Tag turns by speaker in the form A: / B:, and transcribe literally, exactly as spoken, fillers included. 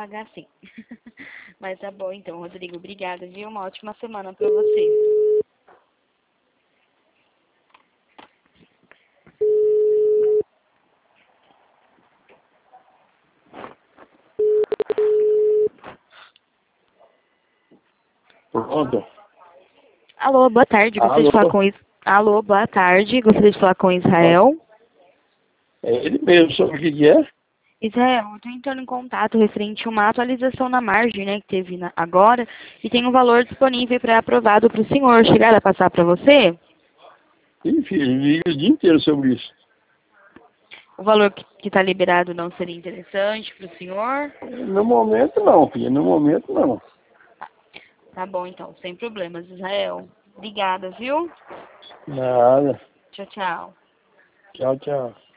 A: pagar sim. Mas tá bom então, Rodrigo. Obrigada, viu? Uma ótima semana pra você.
B: Pronto.
A: Alô, boa tarde. Gostaria de falar
B: Alô?
A: com Is... Alô, boa tarde. Gostaria de falar com Israel.
B: É ele mesmo, sobre o que que é?
A: Israel, eu estou entrando em contato referente a uma atualização na margem, né, que teve na- agora, e tem um valor disponível para aprovado para o senhor. Chegar a passar para você?
B: Ih, filho, liga o dia inteiro sobre isso.
A: O valor que está liberado não seria interessante para o senhor?
B: No momento não, filho, no momento não.
A: Tá bom, então, sem problemas, Israel. Obrigada, viu?
B: Nada.
A: Tchau, tchau.
B: Tchau, tchau.